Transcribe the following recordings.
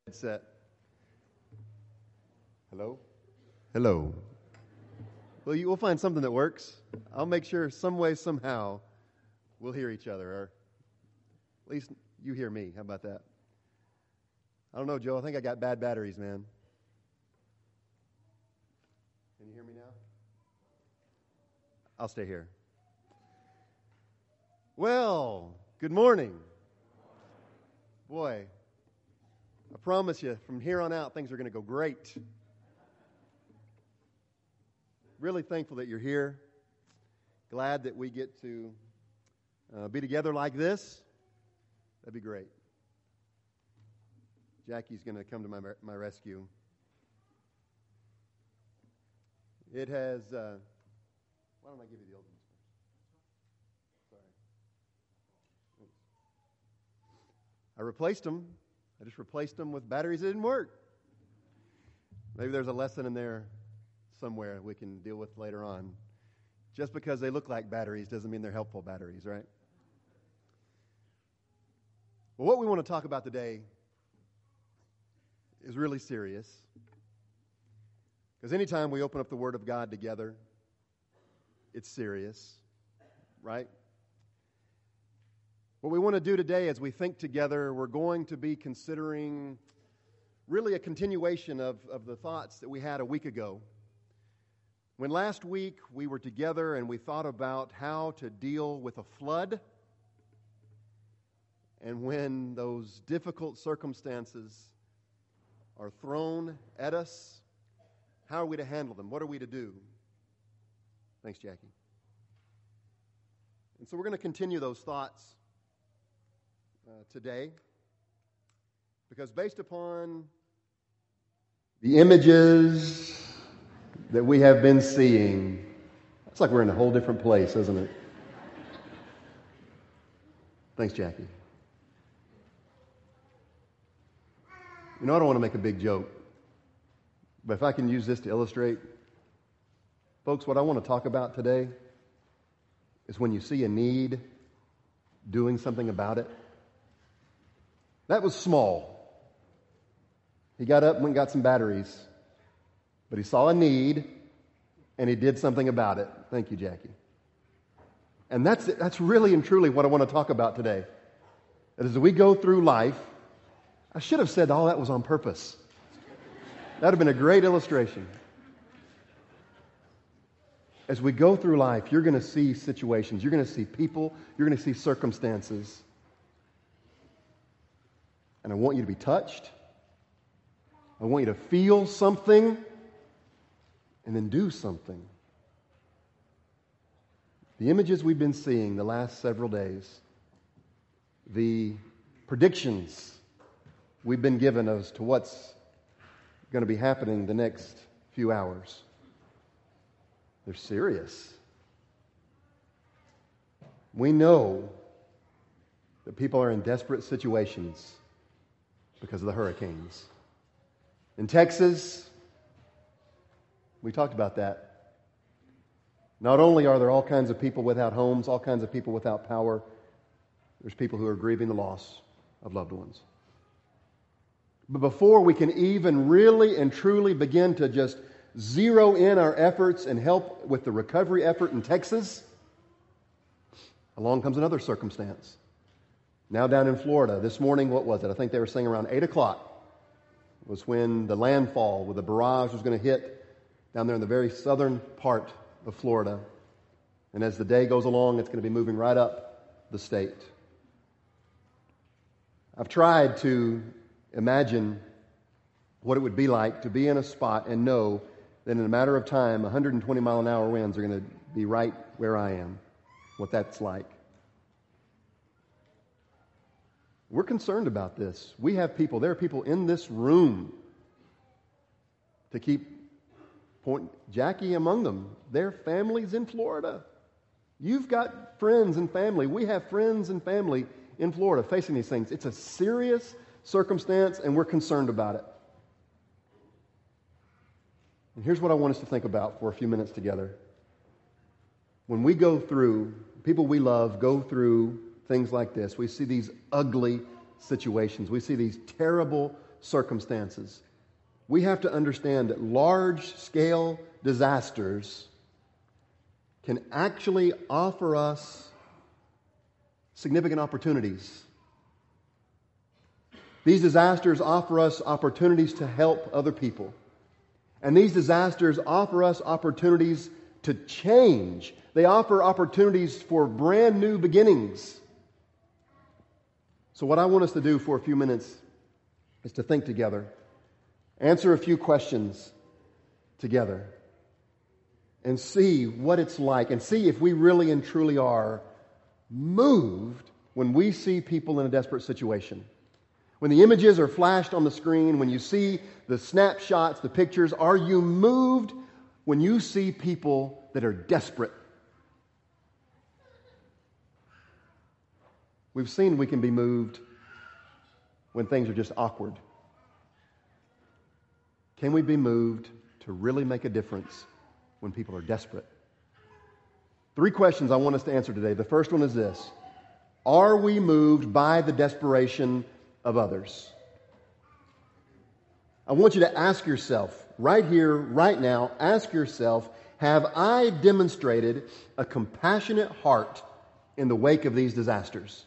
Set. Hello? Hello. Well, we'll find something that works. I'll make sure some way, somehow, we'll hear each other, or at least you hear me. How about that? I don't know, Joe. I think I got bad batteries, man. Can you hear me now? I'll stay here. Well, good morning. Boy, I promise you, from here on out, things are going to go great. Really thankful that you're here. Glad that we get to be together like this. That'd be great. Jackie's going to come to my rescue. It has... why don't I give you the old ones first? Sorry. I replaced them. I just replaced them with batteries that didn't work. Maybe there's a lesson in there somewhere we can deal with later on. Just because they look like batteries doesn't mean they're helpful batteries, right? Well, what we want to talk about today is really serious. Because anytime we open up the Word of God together, it's serious, right? What we want to do today as we think together, we're going to be considering really a continuation of the thoughts that we had a week ago. When last week we were together and we thought about how to deal with a flood, and when those difficult circumstances are thrown at us, how are we to handle them? What are we to do? Thanks, Jackie. And so we're going to continue those thoughts today, because based upon the images that we have been seeing, it's like we're in a whole different place, isn't it? Thanks, Jackie. You know, I don't want to make a big joke, but if I can use this to illustrate, folks, what I want to talk about today is when you see a need, doing something about it. That was small. He got up and went and got some batteries. But he saw a need, and he did something about it. Thank you, Jackie. And that's really and truly what I want to talk about today. That as we go through life, I should have said all that was on purpose. That would have been a great illustration. As we go through life, you're going to see situations, you're going to see people, you're going to see circumstances. And I want you to be touched. I want you to feel something and then do something. The images we've been seeing the last several days, the predictions we've been given as to what's going to be happening the next few hours, they're serious. We know that people are in desperate situations because of the hurricanes. In Texas, we talked about that. Not only are there all kinds of people without homes, all kinds of people without power, there's people who are grieving the loss of loved ones. But before we can even really and truly begin to just zero in our efforts and help with the recovery effort in Texas, along comes another circumstance. Now down in Florida, this morning, what was it? I think they were saying around 8 o'clock was when the landfall with the barrage was going to hit down there in the very southern part of Florida. And as the day goes along, it's going to be moving right up the state. I've tried to imagine what it would be like to be in a spot and know that in a matter of time, 120 mile an hour winds are going to be right where I am, what that's like. We're concerned about this. We have people, there are people in this room to keep Jackie among them. Their families in Florida. You've got friends and family. We have friends and family in Florida facing these things. It's a serious circumstance, and we're concerned about it. And here's what I want us to think about for a few minutes together. When we go through, people we love go through things like this, we see these ugly situations. We see these terrible circumstances. We have to understand that large-scale disasters can actually offer us significant opportunities. These disasters offer us opportunities to help other people. And these disasters offer us opportunities to change. They offer opportunities for brand new beginnings. So what I want us to do for a few minutes is to think together, answer a few questions together, and see what it's like, and see if we really and truly are moved when we see people in a desperate situation. When the images are flashed on the screen, when you see the snapshots, the pictures, are you moved when you see people that are desperate? We've seen we can be moved when things are just awkward. Can we be moved to really make a difference when people are desperate? 3 questions I want us to answer today. The first one is this: are we moved by the desperation of others? I want you to ask yourself, right here, right now, ask yourself, have I demonstrated a compassionate heart in the wake of these disasters?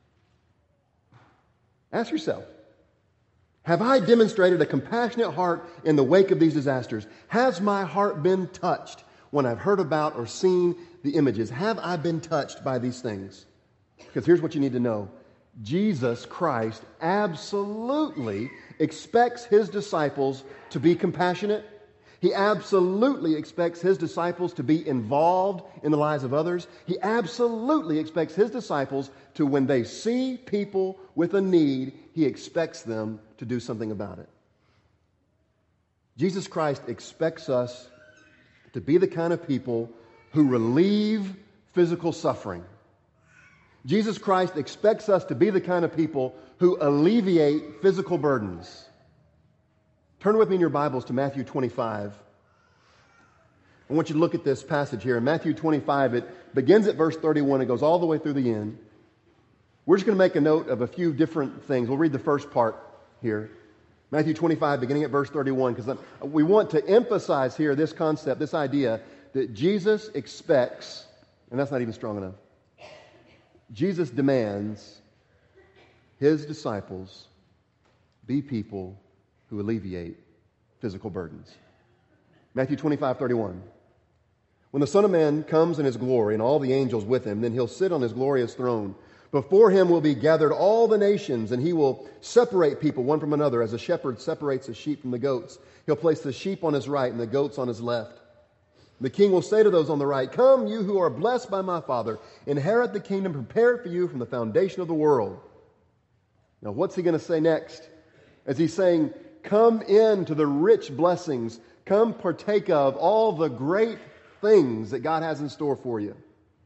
Ask yourself, have I demonstrated a compassionate heart in the wake of these disasters? Has my heart been touched when I've heard about or seen the images? Have I been touched by these things? Because here's what you need to know. Jesus Christ absolutely expects His disciples to be compassionate. He absolutely expects His disciples to be involved in the lives of others. He absolutely expects His disciples to, when they see people with a need, He expects them to do something about it. Jesus Christ expects us to be the kind of people who relieve physical suffering. Jesus Christ expects us to be the kind of people who alleviate physical burdens. Turn with me in your Bibles to Matthew 25. I want you to look at this passage here. In Matthew 25, it begins at verse 31. It goes all the way through the end. We're just going to make a note of a few different things. We'll read the first part here. Matthew 25, beginning at verse 31, because we want to emphasize here this concept, this idea that Jesus expects, and that's not even strong enough, Jesus demands His disciples be people who alleviate physical burdens. Matthew 25:31. When the Son of Man comes in His glory and all the angels with Him, then He'll sit on His glorious throne. Before Him will be gathered all the nations, and He will separate people one from another as a shepherd separates the sheep from the goats. He'll place the sheep on His right and the goats on His left. The King will say to those on the right, "Come, you who are blessed by my Father, inherit the kingdom prepared for you from the foundation of the world." Now, what's He going to say next? As He's saying, come into the rich blessings, come partake of all the great things that God has in store for you.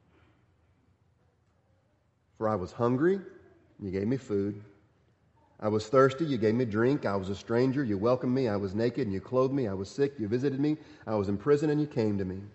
For I was hungry, and you gave me food. I was thirsty, you gave me drink. I was a stranger, you welcomed me. I was naked, and you clothed me. I was sick, you visited me. I was in prison, and you came to me.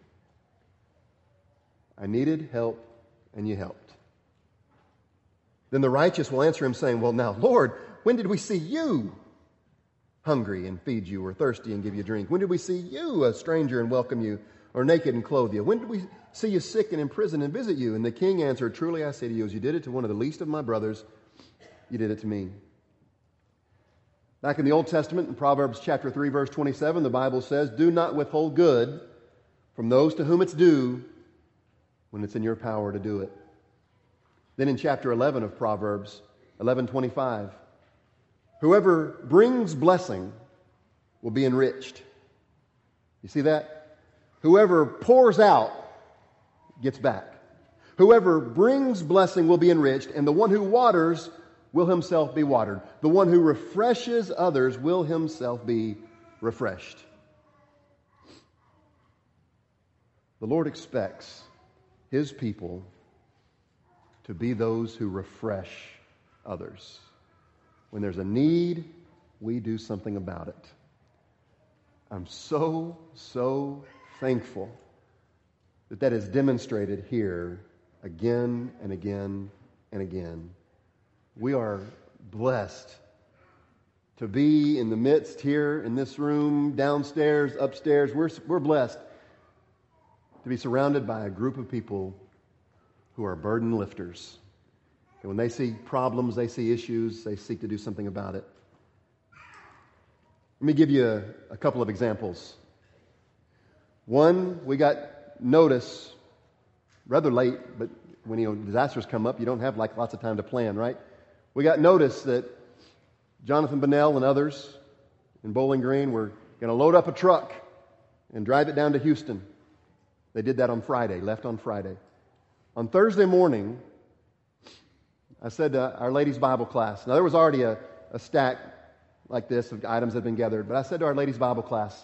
I needed help, and you helped. Then the righteous will answer Him, saying, "Well, now, Lord, when did we see you hungry and feed you, or thirsty and give you drink? When did we see you a stranger and welcome you, or naked and clothe you? When did we see you sick and in prison and visit you?" And the King answered, "Truly I say to you, as you did it to one of the least of my brothers, you did it to me." Back in the Old Testament, in Proverbs chapter 3, verse 27, the Bible says, "Do not withhold good from those to whom it's due when it's in your power to do it." Then in chapter 11 of Proverbs, 11:25, "Whoever brings blessing will be enriched." You see that? Whoever pours out gets back. Whoever brings blessing will be enriched, and the one who waters will himself be watered. The one who refreshes others will himself be refreshed. The Lord expects His people to be those who refresh others. When there's a need, we do something about it. I'm so thankful that is demonstrated here again and again and again. We are blessed to be in the midst here in this room, downstairs, upstairs. We're blessed to be surrounded by a group of people who are burden lifters. And when they see problems, they see issues, they seek to do something about it. Let me give you a couple of examples. One, we got notice rather late, but when disasters come up, you don't have lots of time to plan, right? We got notice that Jonathan Bunnell and others in Bowling Green were going to load up a truck and drive it down to Houston. They did that on Friday, left on Friday. On Thursday morning, I said to our ladies' Bible class, now there was already a stack like this of items that had been gathered, but I said to our ladies' Bible class,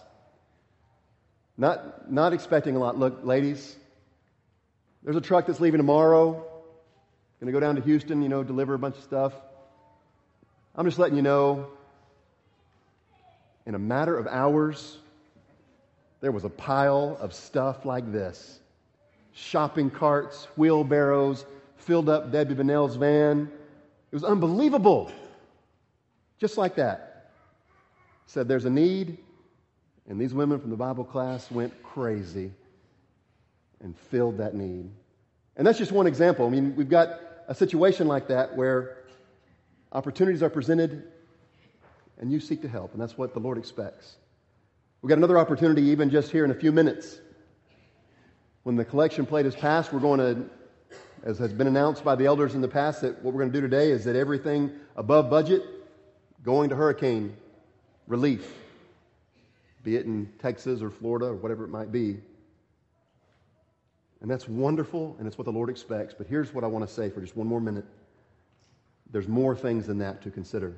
not expecting a lot, look, ladies, there's a truck that's leaving tomorrow, going to go down to Houston, deliver a bunch of stuff. I'm just letting you know, in a matter of hours, there was a pile of stuff like this. Shopping carts, wheelbarrows, filled up Debbie Bunnell's van. It was unbelievable. Just like that. Said there's a need, and these women from the Bible class went crazy and filled that need. And that's just one example. We've got a situation like that where opportunities are presented and you seek to help, and that's what the Lord expects. We've got another opportunity even just here in a few minutes. When the collection plate is passed, we're going to, as has been announced by the elders in the past, that what we're going to do today is that everything above budget going to hurricane relief, be it in Texas or Florida or whatever it might be. And that's wonderful, and it's what the Lord expects. But here's what I want to say for just one more minute. There's more things than that to consider.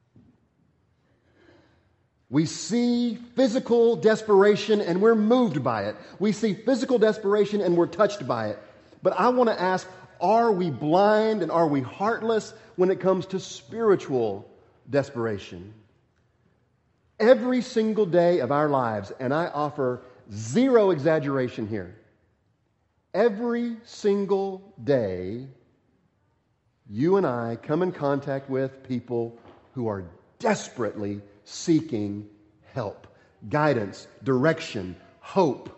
We see physical desperation and we're moved by it. We see physical desperation and we're touched by it. But I want to ask, are we blind and are we heartless when it comes to spiritual desperation? Every single day of our lives, and I offer zero exaggeration here, every single day, you and I come in contact with people who are desperately seeking help, guidance, direction, hope,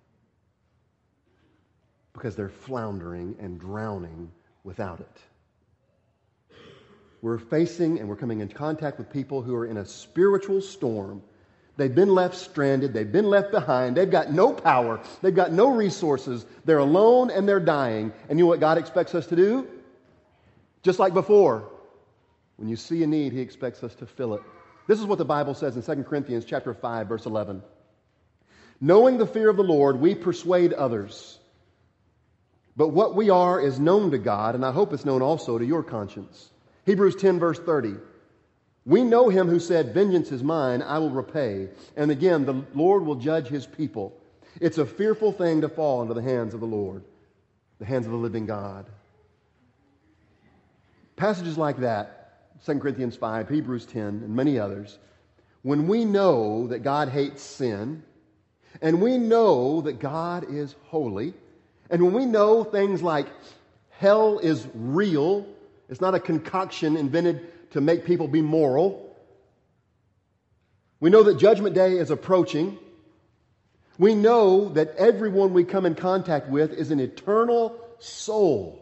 because they're floundering and drowning without it. We're facing and we're coming in contact with people who are in a spiritual storm. They've been left stranded. They've been left behind. They've got no power. They've got no resources. They're alone and they're dying. And you know what God expects us to do? Just like before, when you see a need, He expects us to fill it. This is what the Bible says in 2 Corinthians chapter 5, verse 11. Knowing the fear of the Lord, we persuade others. But what we are is known to God, and I hope it's known also to your conscience. Hebrews 10, verse 30. We know Him who said, vengeance is mine, I will repay. And again, the Lord will judge His people. It's a fearful thing to fall into the hands of the Lord, the hands of the living God. Passages like that, 2 Corinthians 5, Hebrews 10, and many others, when we know that God hates sin, and we know that God is holy, and when we know things like hell is real, it's not a concoction invented to make people be moral. We know that Judgment Day is approaching. We know that everyone we come in contact with is an eternal soul.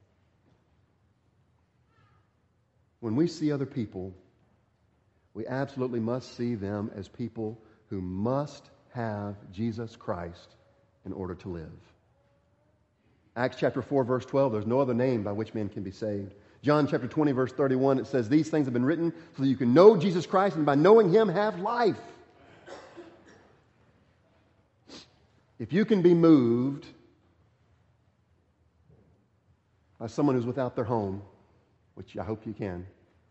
When we see other people, we absolutely must see them as people who must have Jesus Christ in order to live. Acts chapter 4, verse 12, there's no other name by which men can be saved. John chapter 20, verse 31, it says, these things have been written so that you can know Jesus Christ and by knowing Him have life. If you can be moved by someone who's without their home, which I hope you can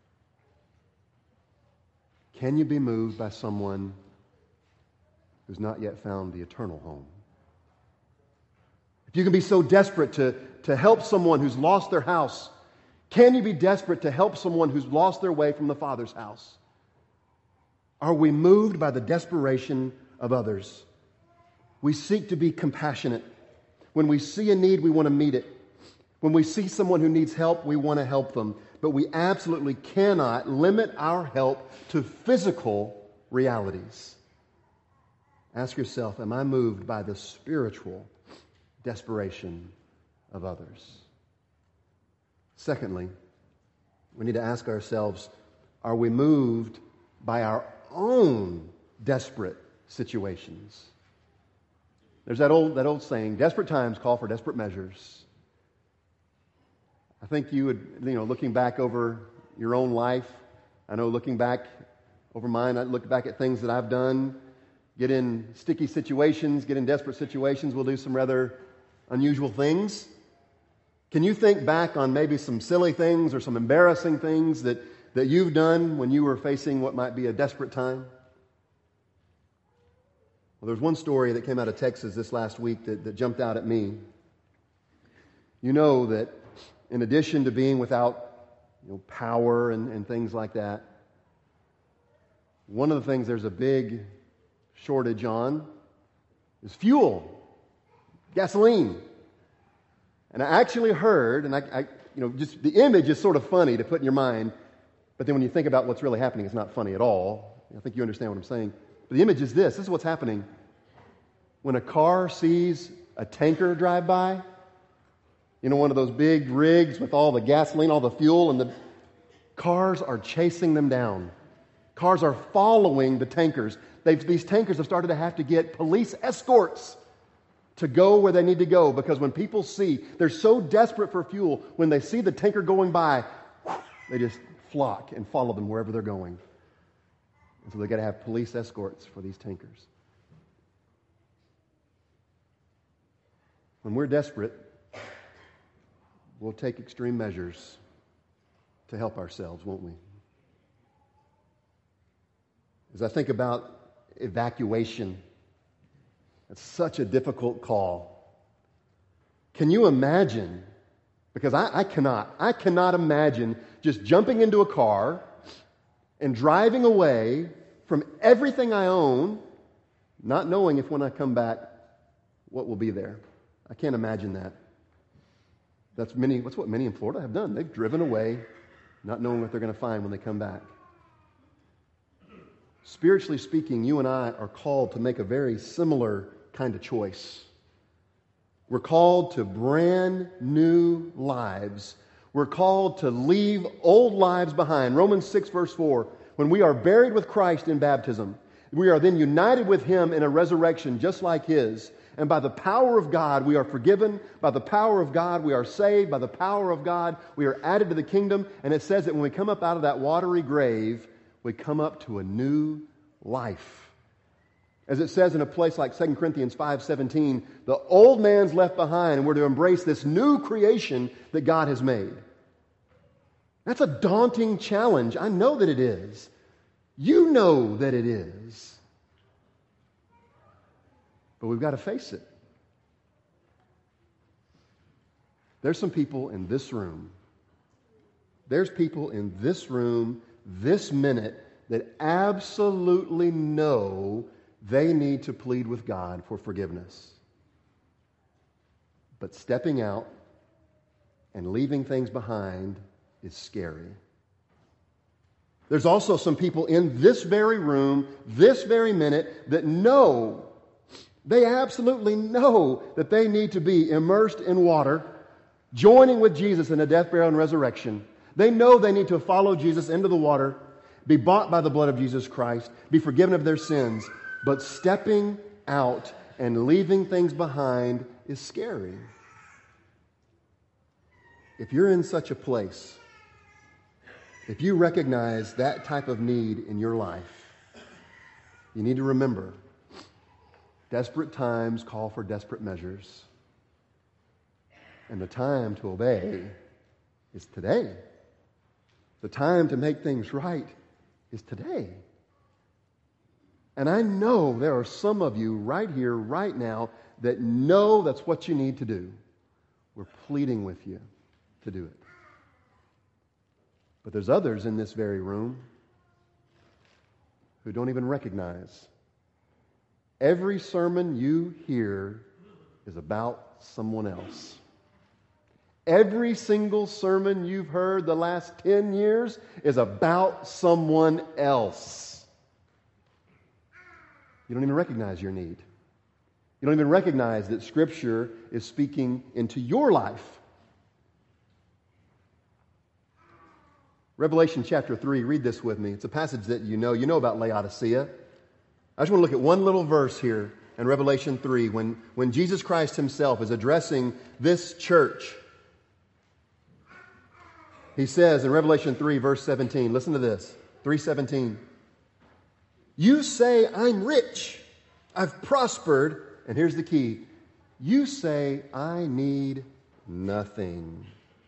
you be moved by someone who's not yet found the eternal home? If you can be so desperate to help someone who's lost their house, can you be desperate to help someone who's lost their way from the Father's house? Are we moved by the desperation of others? We seek to be compassionate. When we see a need, we want to meet it. When we see someone who needs help, we want to help them. but we absolutely cannot limit our help to physical realities. Ask yourself, am I moved by the spiritual desperation of others? Secondly, we need to ask ourselves, are we moved by our own desperate situations? There's that old saying, desperate times call for desperate measures. I think you would, looking back over your own life, I know looking back over mine, I look back at things that I've done, get in sticky situations, get in desperate situations, we'll do some rather unusual things. Can you think back on maybe some silly things or some embarrassing things that you've done when you were facing what might be a desperate time? Well, there's one story that came out of Texas this last week that jumped out at me. You know that in addition to being without power and things like that, one of the things there's a big shortage on is fuel, gasoline. And I actually heard, and I just the image is sort of funny to put in your mind, but then when you think about what's really happening, it's not funny at all. I think you understand what I'm saying. But the image is this. This is what's happening. When a car sees a tanker drive by, one of those big rigs with all the gasoline, all the fuel, and the cars are chasing them down. Cars are following the tankers. These tankers have started to have to get police escorts to go where they need to go, because when people see, they're so desperate for fuel, when they see the tanker going by, they just flock and follow them wherever they're going. And so they've got to have police escorts for these tankers. When we're desperate, we'll take extreme measures to help ourselves, won't we? As I think about evacuation, it's such a difficult call. Can you imagine? Because I cannot imagine just jumping into a car and driving away from everything I own, not knowing if when I come back, what will be there. I can't imagine that. That's what many in Florida have done. They've driven away, not knowing what they're going to find when they come back. Spiritually speaking, you and I are called to make a very similar kind of choice. We're called to brand new lives. We're called to leave old lives behind. Romans 6 verse 4, when we are buried with Christ in baptism, we are then united with Him in a resurrection just like His. And by the power of God, we are forgiven. By the power of God, we are saved. By the power of God, we are added to the kingdom. And it says that when we come up out of that watery grave, we come up to a new life. As it says in a place like 2 Corinthians 5:17, the old man's left behind and we're to embrace this new creation that God has made. That's a daunting challenge. I know that it is. You know that it is. But we've got to face it. There's some people in this room. There's people in this room this minute that absolutely know they need to plead with God for forgiveness. But stepping out and leaving things behind is scary. There's also some people in this very room, this very minute, that know, they absolutely know that they need to be immersed in water, joining with Jesus in a death, burial, and resurrection. They know they need to follow Jesus into the water, be bought by the blood of Jesus Christ, be forgiven of their sins. But stepping out and leaving things behind is scary. If you're in such a place, if you recognize that type of need in your life, you need to remember, desperate times call for desperate measures. And the time to obey is today. The time to make things right is today. And I know there are some of you right here, right now, that know that's what you need to do. We're pleading with you to do it. But there's others in this very room who don't even recognize every sermon you hear is about someone else. Every single sermon you've heard the last 10 years is about someone else. You don't even recognize your need. You don't even recognize that Scripture is speaking into your life. Revelation chapter 3, read this with me. It's a passage that you know. You know about Laodicea. I just want to look at one little verse here in Revelation 3 when Jesus Christ himself is addressing this church. He says in Revelation 3, verse 17, listen to this, 3:17. You say, I'm rich, I've prospered, and here's the key. You say, I need nothing.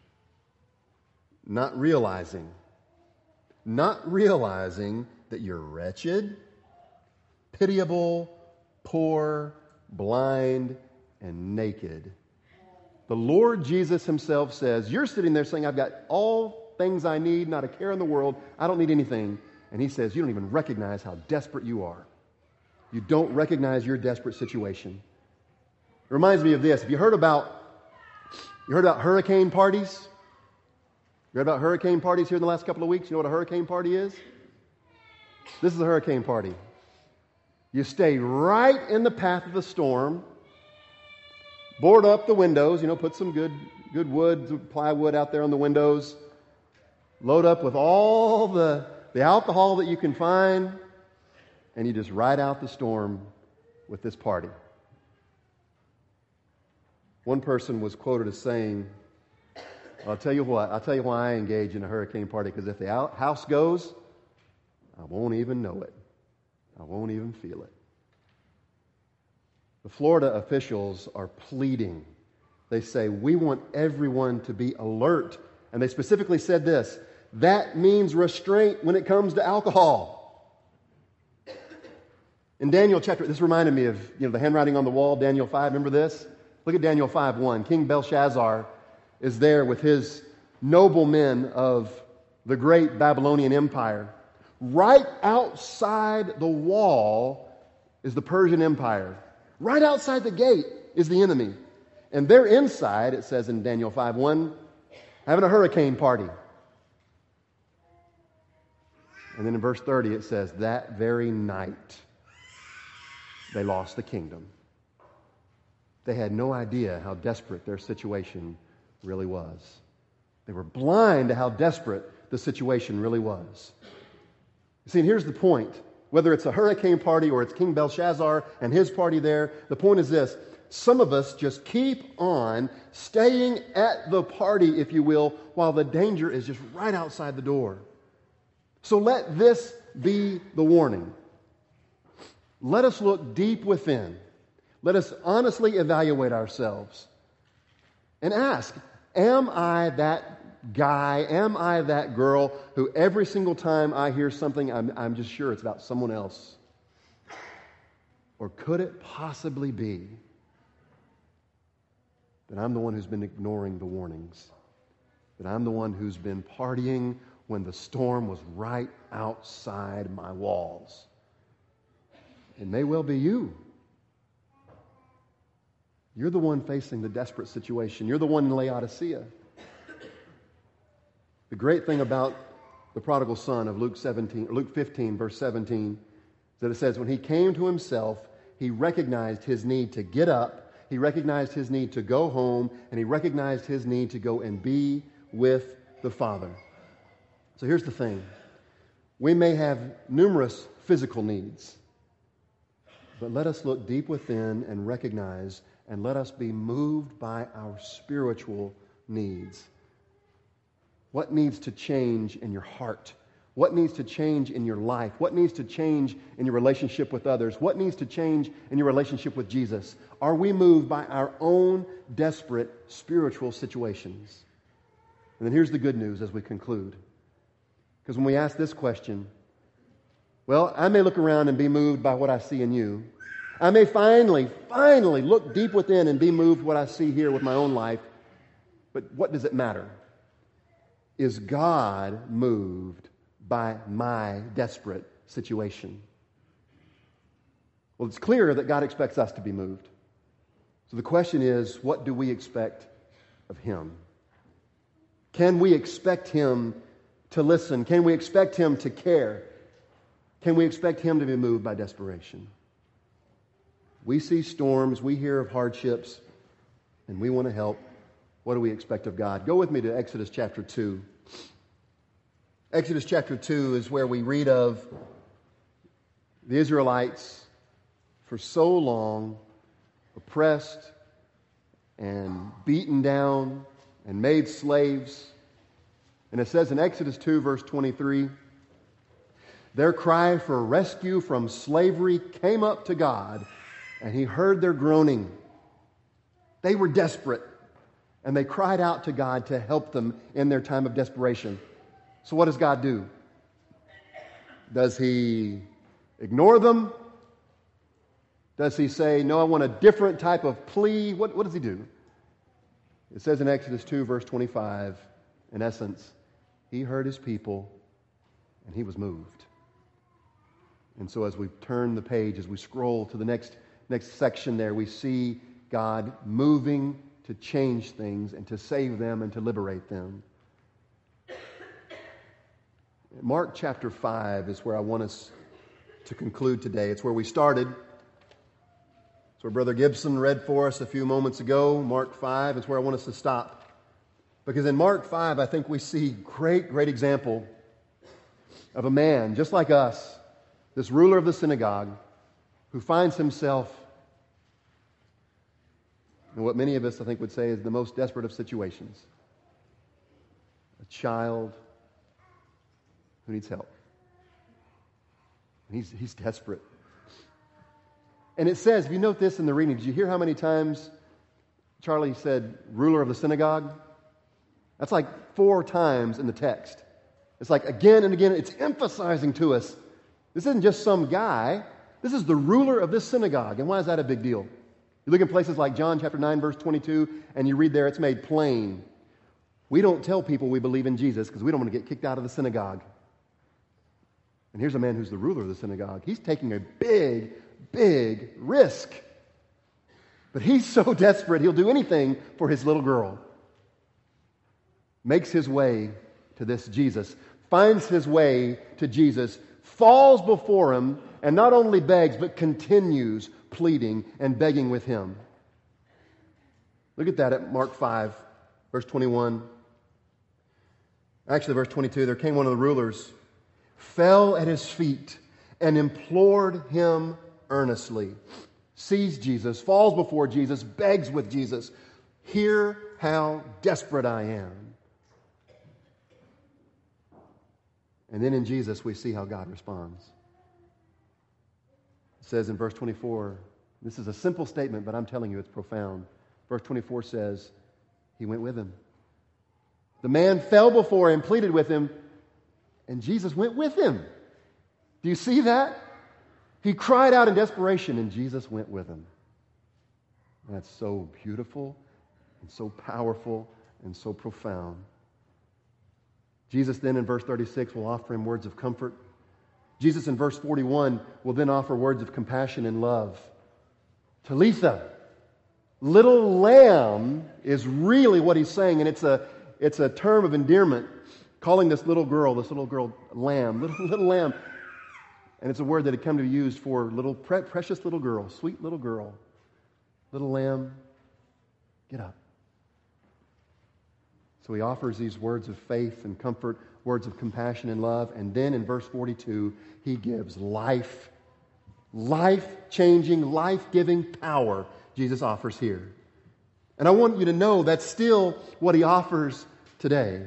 Not realizing that you're wretched, pitiable, poor, blind, and naked. The Lord Jesus himself says, you're sitting there saying, I've got all things I need, not a care in the world. I don't need anything. And he says, you don't even recognize how desperate you are. You don't recognize your desperate situation. It reminds me of this. Have you heard about hurricane parties? You heard about hurricane parties here in the last couple of weeks? You know what a hurricane party is? This is a hurricane party. You stay right in the path of the storm, board up the windows, put some good wood, plywood out there on the windows, load up with all the alcohol that you can find, and you just ride out the storm with this party. One person was quoted as saying, I'll tell you why I engage in a hurricane party, because if the house goes, I won't even know it. I won't even feel it. The Florida officials are pleading. They say, we want everyone to be alert. And they specifically said this, that means restraint when it comes to alcohol. In Daniel chapter, this reminded me of the handwriting on the wall, Daniel 5, remember this? Look at Daniel 5:1. King Belshazzar is there with his noblemen of the great Babylonian Empire. Right outside the wall is the Persian Empire. Right outside the gate is the enemy. And they're inside, it says in Daniel 5:1, having a hurricane party. And then in verse 30 it says, that very night they lost the kingdom. They had no idea how desperate their situation really was. They were blind to how desperate the situation really was. You see, and here's the point. Whether it's a hurricane party or it's King Belshazzar and his party there, the point is this. Some of us just keep on staying at the party, if you will, while the danger is just right outside the door. So let this be the warning. Let us look deep within. Let us honestly evaluate ourselves and ask, am I that guy, am I that girl who every single time I hear something, I'm just sure it's about someone else? Or could it possibly be that I'm the one who's been ignoring the warnings? That I'm the one who's been partying when the storm was right outside my walls? It may well be you. You're the one facing the desperate situation. You're the one in Laodicea. The great thing about the prodigal son of Luke 15, verse 17, is that it says, when he came to himself, he recognized his need to get up, he recognized his need to go home, and he recognized his need to go and be with the Father. So here's the thing. We may have numerous physical needs, but let us look deep within and recognize, and let us be moved by our spiritual needs. What needs to change in your heart? What needs to change in your life? What needs to change in your relationship with others? What needs to change in your relationship with Jesus? Are we moved by our own desperate spiritual situations? And then here's the good news as we conclude. Because when we ask this question, well, I may look around and be moved by what I see in you. I may finally look deep within and be moved what I see here with my own life. But what does it matter? Is God moved by my desperate situation? Well, it's clear that God expects us to be moved. So the question is, what do we expect of Him? Can we expect Him to listen? Can we expect Him to care? Can we expect Him to be moved by desperation? We see storms, we hear of hardships, and we want to help. What do we expect of God? Go with me to Exodus chapter 2. Exodus chapter 2 is where we read of the Israelites for so long oppressed and beaten down and made slaves. And it says in Exodus 2, verse 23, their cry for rescue from slavery came up to God, and He heard their groaning. They were desperate, and they cried out to God to help them in their time of desperation. So what does God do? Does He ignore them? Does He say, no, I want a different type of plea? What does He do? It says in Exodus 2, verse 25, in essence, He heard His people, and He was moved. And so as we turn the page, as we scroll to the next section there, we see God moving to change things and to save them and to liberate them. Mark chapter 5 is where I want us to conclude today. It's where we started. It's where Brother Gibson read for us a few moments ago. Mark 5 is where I want us to stop. Because in Mark 5, I think we see great example of a man just like us, this ruler of the synagogue, who finds himself in what many of us, I think, would say is the most desperate of situations. A child who needs help. And he's desperate. And it says, if you note this in the reading, did you hear how many times Charlie said ruler of the synagogue? That's like 4 times in the text. It's like again and again, it's emphasizing to us, this isn't just some guy. This is the ruler of this synagogue. And why is that a big deal? You look in places like John chapter 9, verse 22, and you read there, it's made plain. We don't tell people we believe in Jesus because we don't want to get kicked out of the synagogue. And here's a man who's the ruler of the synagogue. He's taking a big risk. But he's so desperate, he'll do anything for his little girl. Makes his way to this Jesus, finds his way to Jesus, falls before him, and not only begs, but continues pleading and begging with him. Look at that at Mark 5, verse 21. Actually, verse 22, there came one of the rulers, fell at his feet, and implored him earnestly. Sees Jesus, falls before Jesus, begs with Jesus, hear how desperate I am. And then in Jesus, we see how God responds. It says in verse 24, this is a simple statement, but I'm telling you it's profound. Verse 24 says, He went with him. The man fell before him, pleaded with him, and Jesus went with him. Do you see that? He cried out in desperation, and Jesus went with him. And that's so beautiful, and so powerful, and so profound. Jesus then in verse 36 will offer him words of comfort. Jesus in verse 41 will then offer words of compassion and love. Talitha, little lamb, is really what he's saying, and it's a term of endearment, calling this little girl lamb, little lamb. And it's a word that had come to be used for little precious little girl, sweet little girl. Little lamb, get up. So he offers these words of faith and comfort, words of compassion and love. And then in verse 42, he gives life-changing, life-giving power Jesus offers here. And I want you to know that's still what he offers today.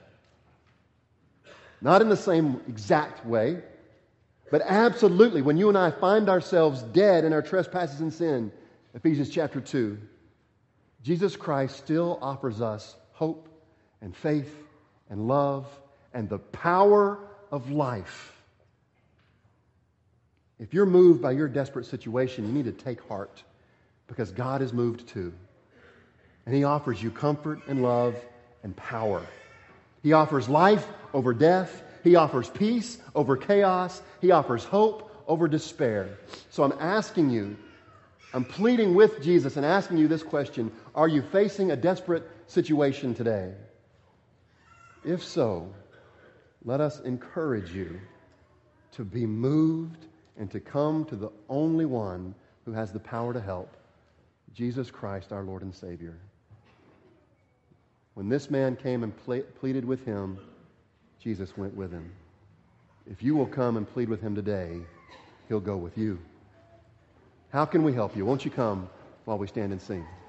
Not in the same exact way, but absolutely when you and I find ourselves dead in our trespasses and sin, Ephesians chapter 2, Jesus Christ still offers us hope and faith and love and the power of life. If you're moved by your desperate situation, you need to take heart because God is moved too. And He offers you comfort and love and power. He offers life over death. He offers peace over chaos. He offers hope over despair. So I'm pleading with Jesus and asking you this question. Are you facing a desperate situation today? If so, let us encourage you to be moved and to come to the only one who has the power to help, Jesus Christ, our Lord and Savior. When this man came and pleaded with him, Jesus went with him. If you will come and plead with him today, he'll go with you. How can we help you? Won't you come while we stand and sing?